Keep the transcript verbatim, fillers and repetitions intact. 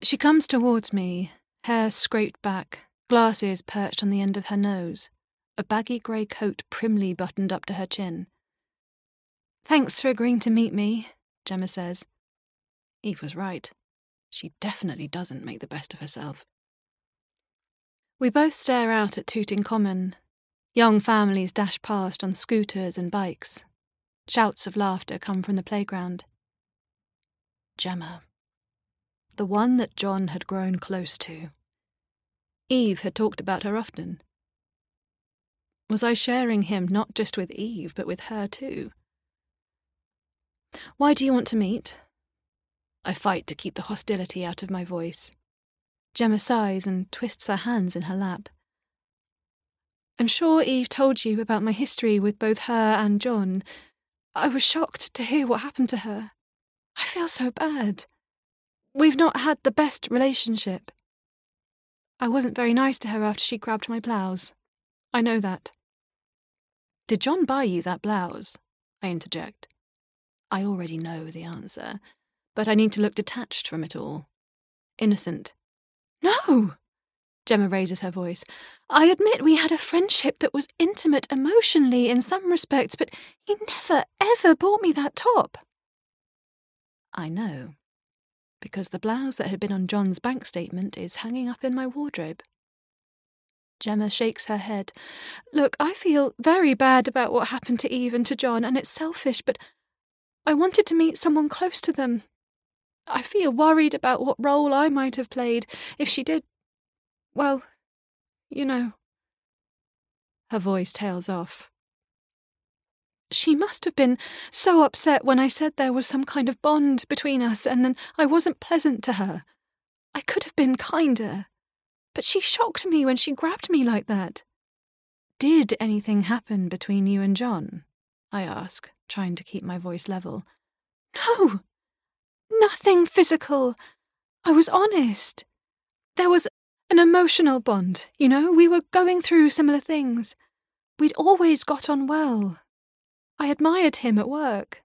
She comes towards me, hair scraped back, glasses perched on the end of her nose, a baggy grey coat primly buttoned up to her chin. "Thanks for agreeing to meet me," Gemma says. Eve was right. She definitely doesn't make the best of herself. We both stare out at Tooting Common. Young families dash past on scooters and bikes. Shouts of laughter come from the playground. Gemma. The one that John had grown close to. Eve had talked about her often. Was I sharing him not just with Eve, but with her too? "Why do you want to meet?" I fight to keep the hostility out of my voice. Gemma sighs and twists her hands in her lap. "I'm sure Eve told you about my history with both her and John. I was shocked to hear what happened to her. I feel so bad. We've not had the best relationship. I wasn't very nice to her after she grabbed my blouse. I know that." "Did John buy you that blouse?" I interject. I already know the answer, but I need to look detached from it all. Innocent. "No!" Gemma raises her voice. "I admit we had a friendship that was intimate emotionally in some respects, but he never, ever bought me that top." I know, because the blouse that had been on John's bank statement is hanging up in my wardrobe. Gemma shakes her head. "Look, I feel very bad about what happened to Eve and to John, and it's selfish, but I wanted to meet someone close to them. I feel worried about what role I might have played if she did, well, you know." Her voice tails off. "She must have been so upset when I said there was some kind of bond between us and then I wasn't pleasant to her. I could have been kinder. But she shocked me when she grabbed me like that." "Did anything happen between you and John?" I ask, trying to keep my voice level. "No! Nothing physical. I was honest. There was an emotional bond, you know? We were going through similar things. We'd always got on well. I admired him at work.